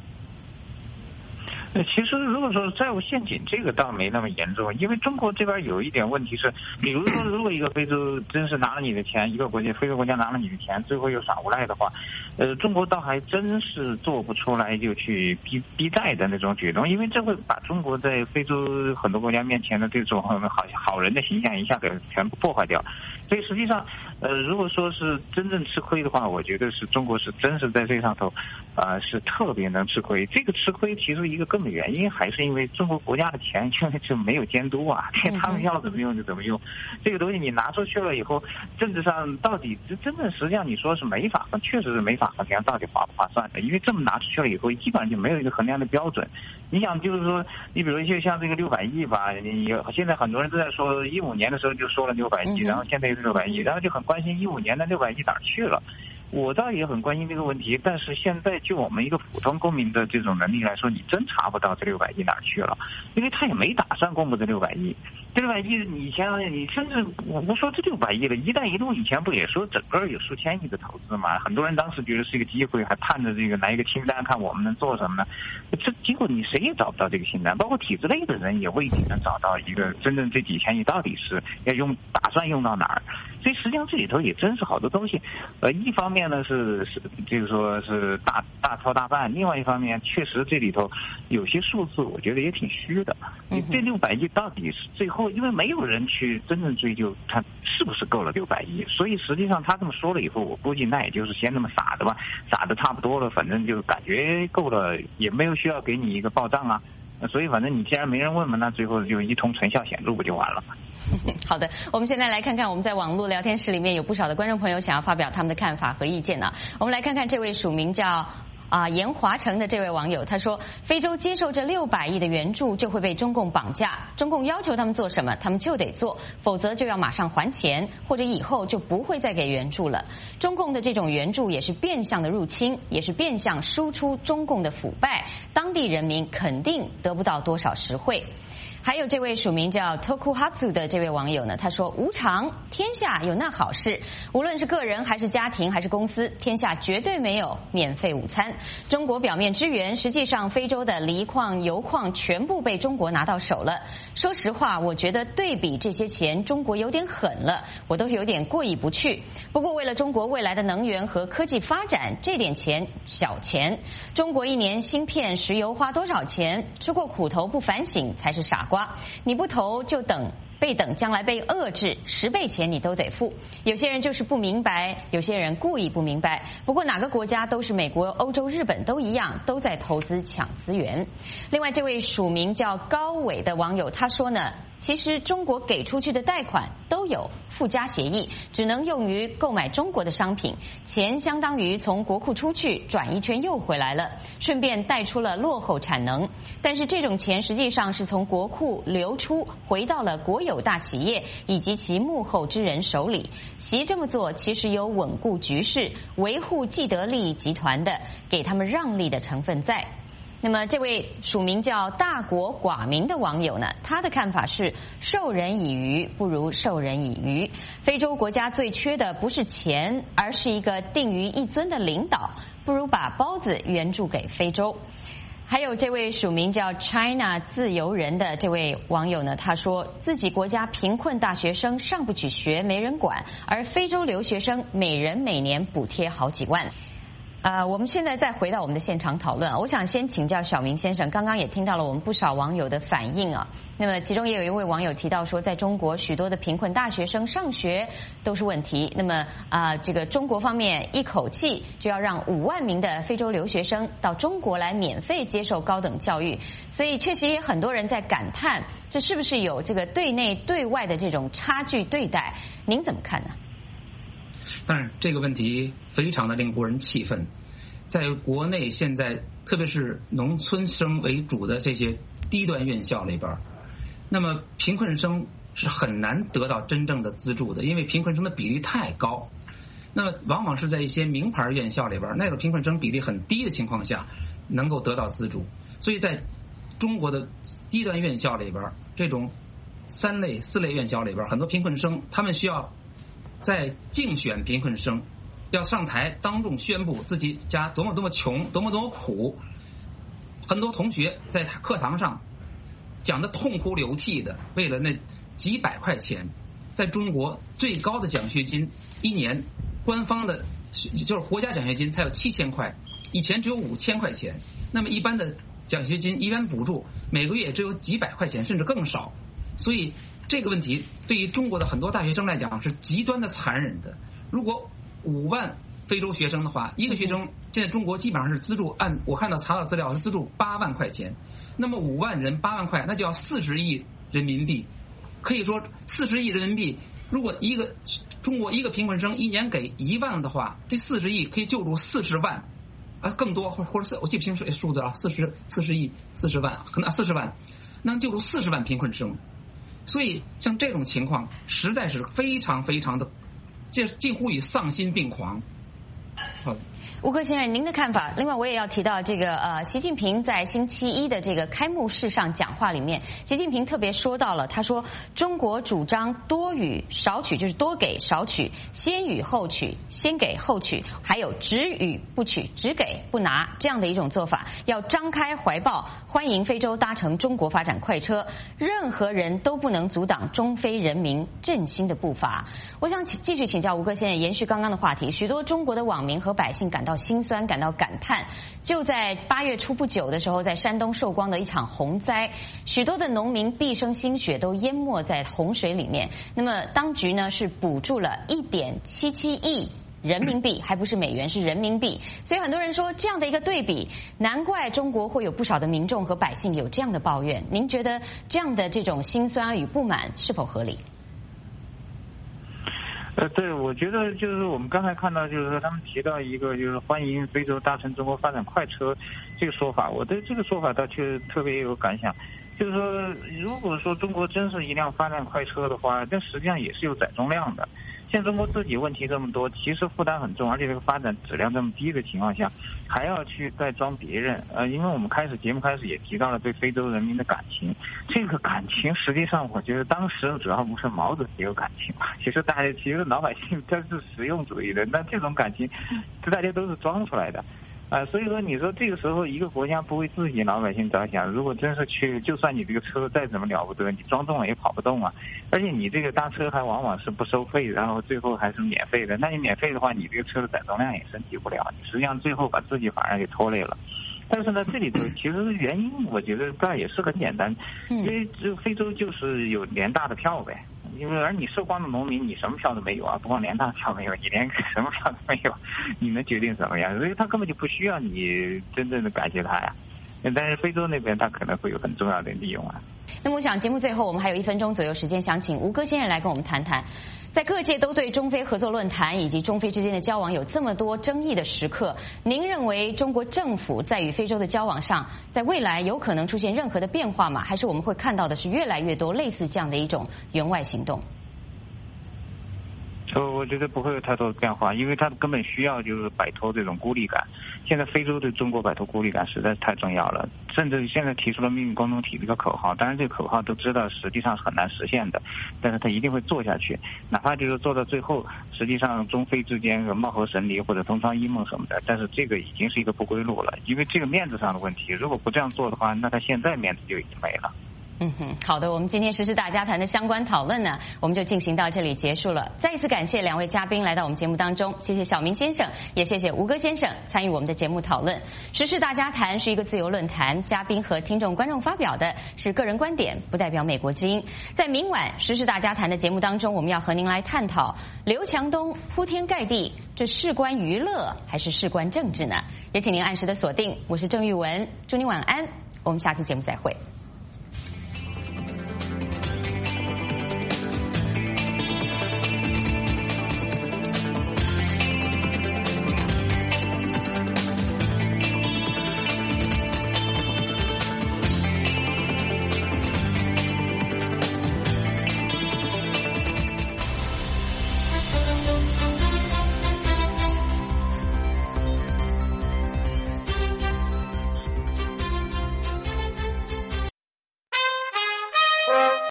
M: 其实如果说债务陷阱，这个倒没那么严重，因为中国这边有一点问题是，比如说如果一个非洲真是拿了你的钱，一个国家非洲国家拿了你的钱，最后又耍无赖的话，中国倒还真是做不出来就去逼债的那种举动，因为这会把中国在非洲很多国家面前的这种好人的形象一下给全部破坏掉。所以实际上，如果说是真正吃亏的话，我觉得是中国是真是在这上头，是特别能吃亏。这个吃亏其实一个根本原因还是因为中国国家的钱就没有监督啊，他们要怎么用就怎么用。这个东西你拿出去了以后，政治上到底真正实际上你说是没法，确实是没法衡量到底划不划算的，因为这么拿出去了以后，基本上就没有一个衡量的标准。你想就是说，你比如就像这个600亿吧，现在很多人都在说15年的时候就说了600亿，然后现在又是600亿，然后就很关心15年的600亿哪儿去了。我倒也很关心这个问题，但是现在就我们一个普通公民的这种能力来说，你真查不到这600亿哪儿去了，因为他也没打算公布这600亿。这600亿以前你甚至我不说这600亿了，一带一路以前不也说整个有数千亿的投资嘛？很多人当时觉得是一个机会，还盼着这个来一个清单，看我们能做什么呢？这结果你谁也找不到这个清单，包括体制内的人也未必能找到一个真正这几千亿到底是要打算用到哪儿。所以实际上这里头也真是好多东西，一方面呢是就是说是大操大办，另外一方面确实这里头有些数字我觉得也挺虚的。这600亿到底是最后，因为没有人去真正追究它是不是够了600亿，所以实际上他这么说了以后，我估计那也就是先这么撒的吧，撒的差不多了，反正就感觉够了，也没有需要给你一个报账啊。所以反正你既然没人问嘛，那最后就一通成效显著不就完了吗？
D: 好的，我们现在来看看我们在网络聊天室里面有不少的观众朋友想要发表他们的看法和意见呢。我们来看看这位署名叫严华成的这位网友，他说非洲接受这600亿的援助就会被中共绑架，中共要求他们做什么他们就得做，否则就要马上还钱，或者以后就不会再给援助了。中共的这种援助也是变相的入侵，也是变相输出中共的腐败，当地人民肯定得不到多少实惠。还有这位署名叫 Tokuhatsu 的这位网友呢，他说无常，天下有那好事，无论是个人还是家庭还是公司，天下绝对没有免费午餐。中国表面支援，实际上非洲的锂矿油矿全部被中国拿到手了。说实话，我觉得对比这些钱，中国有点狠了，我都有点过意不去。不过为了中国未来的能源和科技发展，这点钱小钱。中国一年芯片石油花多少钱？吃过苦头不反省才是傻瓜。你不投就等将来被遏制，10倍钱你都得付。有些人就是不明白，有些人故意不明白。不过哪个国家都是美国、欧洲、日本都一样，都在投资抢资源。另外这位署名叫高伟的网友他说呢，其实中国给出去的贷款都有附加协议，只能用于购买中国的商品，钱相当于从国库出去，转一圈又回来了，顺便带出了落后产能。但是这种钱实际上是从国库流出，回到了国有大企业以及其幕后之人手里。习这么做其实有稳固局势、维护既得利益集团的，给他们让利的成分在。那么这位署名叫大国寡民的网友呢，他的看法是授人以鱼不如授人以渔。非洲国家最缺的不是钱，而是一个定于一尊的领导，不如把包子援助给非洲。还有这位署名叫 China 自由人的这位网友呢，他说自己国家贫困大学生上不起学没人管，而非洲留学生每人每年补贴好几万。我们现在再回到我们的现场讨论，我想先请教小明先生，刚刚也听到了我们不少网友的反应啊。 那么其中也有一位网友提到说，在中国许多的贫困大学生上学都是问题。那么这个中国方面一口气就要让5万名的非洲留学生到中国来免费接受高等教育，所以确实也很多人在感叹，这是不是有这个对内对外的这种差距对待？您怎么看呢？
L: 当然，这个问题非常的令国人气愤。在国内现在，特别是农村生为主的这些低端院校里边，那么贫困生是很难得到真正的资助的，因为贫困生的比例太高。那么往往是在一些名牌院校里边，那种贫困生比例很低的情况下能够得到资助。所以在中国的低端院校里边，这种3类、4类院校里边，很多贫困生他们需要在竞选贫困生，要上台当众宣布自己家多么多么穷，多么多么苦。很多同学在课堂上讲的痛哭流涕的，为了那几百块钱。在中国最高的奖学金一年，官方的就是国家奖学金才有7000块，以前只有5000块钱。那么一般的奖学金、一般补助每个月也只有几百块钱，甚至更少。所以这个问题对于中国的很多大学生来讲是极端的残忍的。如果5万非洲学生的话，一个学生现在中国基本上是资助，按我看到查到资料是资助8万块钱。那么5万人8万块，那就要40亿人民币。可以说40亿人民币，如果中国一个贫困生一年给1万的话，这40亿可以救助40万更多，或者我记不清楚数字啊，40亿40万，可能40万，能救助40万贫困生。所以像这种情况实在是非常非常的，这近乎于丧心病狂。好。
D: 吴克先生，您的看法？另外，我也要提到这个习近平在星期一的这个开幕式上讲话里面，习近平特别说到了，他说中国主张多予少取，就是多给少取，先予后取，先给后取，还有只予不取，只给不拿这样的一种做法，要张开怀抱，欢迎非洲搭乘中国发展快车，任何人都不能阻挡中非人民振兴的步伐。我想继续请教吴克先生，延续刚刚的话题，许多中国的网民和百姓感到心酸，感到感叹。就在8月初不久的时候，在山东寿光的一场洪灾，许多的农民毕生心血都淹没在洪水里面。那么当局呢是补助了1.77亿人民币，还不是美元，是人民币。所以很多人说这样的一个对比，难怪中国会有不少的民众和百姓有这样的抱怨。您觉得这样的这种心酸与不满是否合理？
M: 对，我觉得就是我们刚才看到，就是说他们提到一个就是欢迎非洲搭乘中国发展快车这个说法，我对这个说法倒确实特别有感想。就是说，如果说中国真是一辆发展快车的话，这实际上也是有载重量的。现在中国自己问题这么多，其实负担很重，而且这个发展质量这么低的情况下，还要去再装别人。因为我们节目开始也提到了对非洲人民的感情，这个感情实际上我觉得当时主要不是毛主席有感情吧，其实老百姓他是实用主义的，那这种感情大家都是装出来的。所以说你说这个时候一个国家不为自己老百姓着想，如果真是去，就算你这个车再怎么了不得，你装动了也跑不动啊。而且你这个搭车还往往是不收费，然后最后还是免费的。那你免费的话，你这个车的载重量也升级不了，你实际上最后把自己反而给拖累了。但是呢，这里头其实原因我觉得倒也是很简单，因为这非洲就是有联大的票呗。因为而你寿光的农民，你什么票都没有啊，不光联大票没有，你连什么票都没有，你能决定怎么样？所以他根本就不需要你真正的感谢他呀。但是非洲那边他可能会有很重要的利用啊。
D: 那么我想节目最后我们还有1分钟左右时间，想请吴哥先生来跟我们谈谈，在各界都对中非合作论坛以及中非之间的交往有这么多争议的时刻，您认为中国政府在与非洲的交往上，在未来有可能出现任何的变化吗？还是我们会看到的是越来越多类似这样的一种援外行动？
M: 我觉得不会有太多的变化，因为他根本需要就是摆脱这种孤立感。现在非洲对中国摆脱孤立感实在是太重要了，甚至现在提出了命运共同体这个口号，当然这个口号都知道实际上是很难实现的，但是他一定会做下去，哪怕就是做到最后实际上中非之间貌合神离或者同床异梦什么的，但是这个已经是一个不归路了，因为这个面子上的问题，如果不这样做的话，那他现在面子就已经没了。
D: 好的，我们今天时事大家谈的相关讨论呢，我们就进行到这里结束了。再一次感谢2位嘉宾来到我们节目当中，谢谢小明先生，也谢谢吴哥先生参与我们的节目讨论。时事大家谈是一个自由论坛，嘉宾和听众观众发表的是个人观点，不代表美国之音。在明晚时事大家谈的节目当中，我们要和您来探讨刘强东铺天盖地，这事关娱乐还是事关政治呢？也请您按时的锁定，我是郑玉文，祝您晚安，我们下次节目再会。